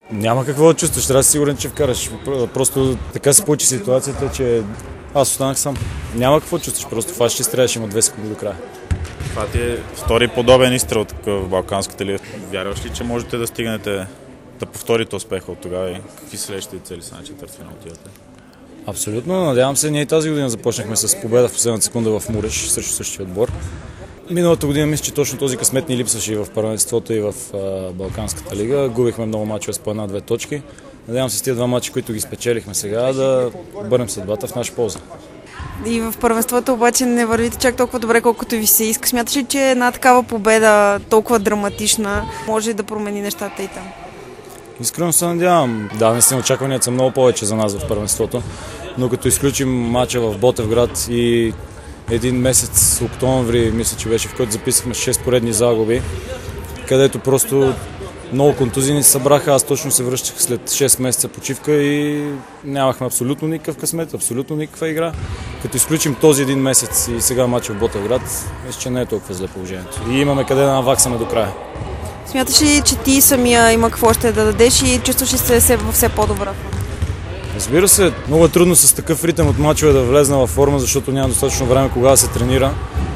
Няма какво да чувстваш, трябва да си сигурен, че вкараш. Просто така се получи ситуацията, че аз останах сам. Няма какво чувстваш, просто това ще изстреляш, има 2 секунди до края. Това ти е втори подобен изстрел в Балканската лига. Вярваш ли, че можете да стигнете да повторите успеха от тогава и какви следващите цели са на четвъртфинал отивате? Абсолютно, надявам се. Ние тази година започнахме с победа в последната секунда в Муреш срещу същия отбор. Миналата година мисля, че точно този късмет ни липсваше и в първенството, и в Балканската лига. Губихме много мачове с по 1-2 точки. Надявам се с тези 2 мача, които ги спечелихме сега, да обърнем съдбата в наша полза. И в първенството обаче не вървите чак толкова добре, колкото ви се иска. Смяташ ли, че една такава победа, толкова драматична, може да промени нещата и там? Искрено се надявам. Да, наистина очакванията са много повече за нас в първенството, но като изключим мача в Ботевград и един месец октомври, мисля, че беше, в който записахме 6 поредни загуби, където просто много контузии ни се събраха. Аз точно се връщах след 6 месеца почивка и нямахме абсолютно никакъв късмет, абсолютно никаква игра. Като изключим този един месец и сега мача в Ботевград, мисля, че не е толкова зле положението. И имаме къде да наваксаме до края. Смяташ ли, че ти самия има какво ще да дадеш и чувстваш ли се във все по-добра форма? Разбира се, много е трудно с такъв ритъм от мачове да влезна във форма, защото няма достатъчно време кога да се тренира.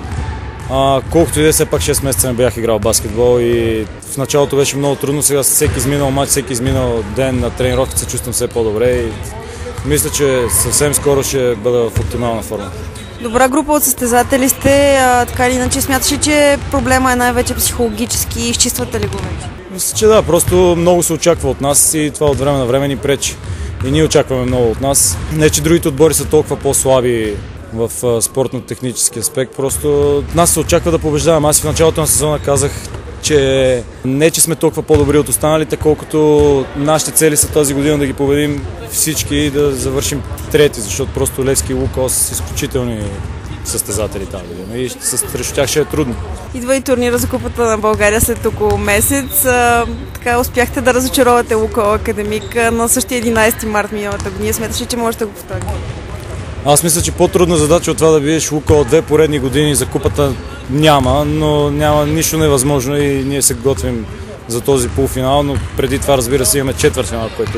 Колкото и да все пак 6 месеца не бях играл баскетбол и в началото беше много трудно, сега с всеки изминал матч, всеки изминал ден на тренировката се чувствам все по-добре и мисля, че съвсем скоро ще бъда в оптимална форма. Добра група от състезатели сте, така или иначе смяташ ли, че проблема е най-вече психологически и изчиствате ли го вече? Мисля, че да, просто много се очаква от нас и това от време на време ни пречи. И ние очакваме много от нас. Не, че другите отбори са толкова по-слаби в спортно-технически аспект, просто от нас се очаква да побеждаваме. Аз в началото на сезона казах, че не, че сме толкова по-добри от останалите, колкото нашите цели са тази година да ги победим всички и да завършим трети, защото просто Левски и Лукос са изключителни състезатели тази година и срещу тях ще е трудно. Идва и турнира за Купата на България след около месец. Така успяхте да разочаровате Лукойл Академик на същия 11 март миналата година. Смяташ ли, че можете да го повторите? Аз мисля, че по-трудна задача от това да биеш Лукойл 2 поредни години за Купата няма, но няма нищо невъзможно и ние се готвим за този полуфинал, но преди това, разбира се, имаме четвъртфинал, който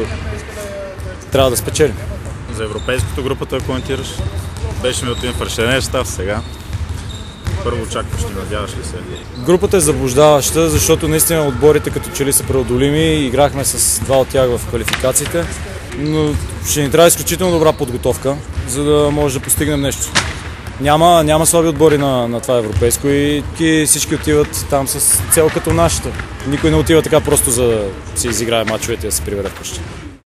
трябва да спечелим. За европейското групата коментираш? Беше ми от един разширен състав сега. Първо очакваш, не надяваш ли се? Групата е заблуждаваща, защото наистина отборите като че ли са преодолими. Играхме с 2 от тях в квалификациите, но ще ни трябва изключително добра подготовка, за да може да постигнем нещо. Няма слаби отбори на това европейско и всички отиват там с цел като нашата. Никой не отива така просто за да си изиграе мачовете и да се прибере вкъщи.